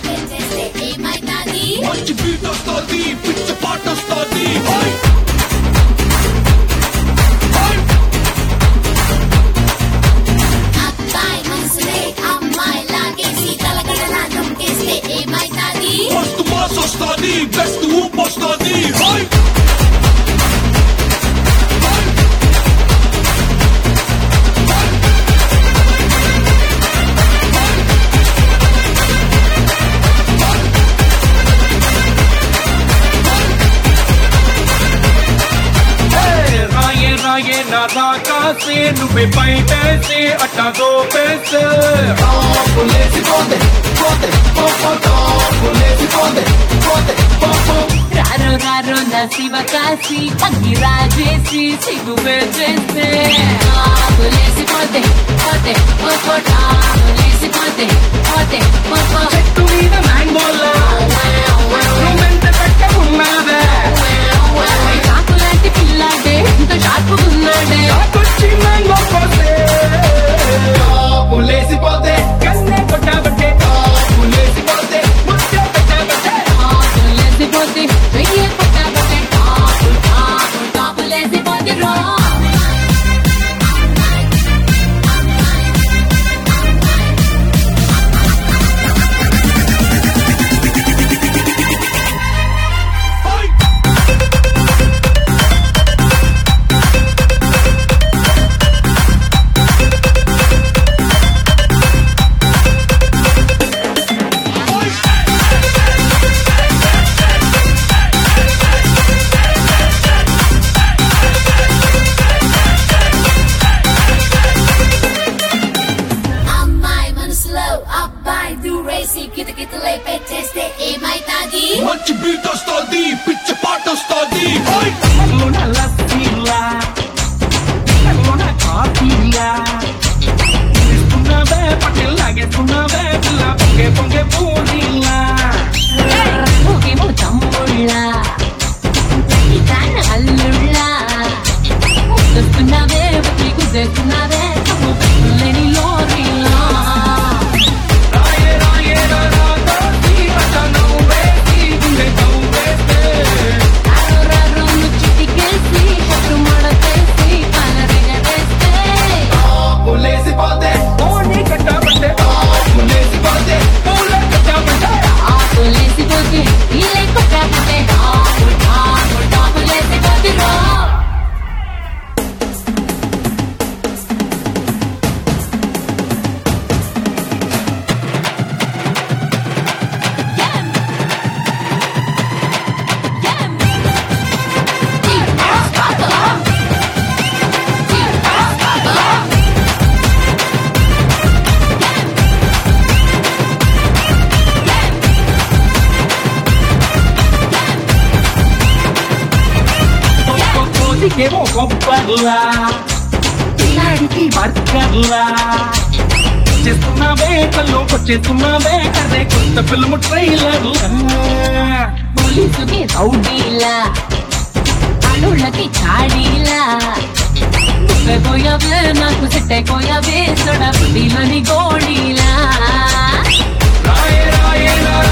మంచి బీట్ వస్తుంది, పిచ్చ పాట వస్తుంది. మస్తు మాస్ వస్తుంది, బెస్ట్ ఊపు వస్తుంది. రాకాసే నువ్వే బయటేసి అట్టా దోపేసే రారో రారో నా శివ కాశీ అగ్గి రాజేసి సిగ్గు వేసేస్తే లేసిపోతే పోతే లేసిపోతే పోతే చెట్టు మీద మ్యాంగోలా నువ్వెంత పెట్టకున్నావే చాకు లాంటి పిల్లాడే ఇంత షార్పు ఉన్నాడే నాకొచ్చి మ్యాంగో పోతే లేసిపోతే కన్నే కొట్టాబట్టే లేసిపోతే ముచ్చ పెట్టాబట్టే లేసిపోతే వెయ్యి పట్టాబట్టే టాపు లేసిపోతే రో మంచి బీట్ వస్తుంది, పిచ్చ పాట వస్తుంది. నల్లున లస్సీలా నల్లున కాఫీలా ఇస్తున్నావే పట్టెల్ లాగేస్తున్నావే పిల్ల పొంగే పొంగే పూరీలా ఓకేమో తమ్ముళ్ళ కాన అల్లుళ్ళ వస్తున్నావే బతి కుదేస్తున్నావే లేని లోరీలా రాయే రాయే రాగాసి అట నవ్వేసి గుండె నవ్వేస్తే రారో చిటికేసి హట్టు మడతేసి కాలరెగవేస్తే లేసిపోతే ఓని కట్టాబట్టే లేసిపోతే పూల కట్టాబట్టే లేసిపోతే ఇలా కొట్టాబట్టే టాపు లేసిపోతే రో కోతికేమో కొబ్బర్లా పిల్లాడికి బర్గర్లా చేస్తున్నావే కల్లోకొచ్చేస్తున్నావే అదే కొత్త ఫిల్మ్ ట్రైలర్లా పోలీసుకి రౌడీలా అల్లుళ్ళకి చాడీలా పోయావే నాకు సెట్ అయిపోయావే సొడ బుడ్డిలోని గోడీలా రాయే రాయే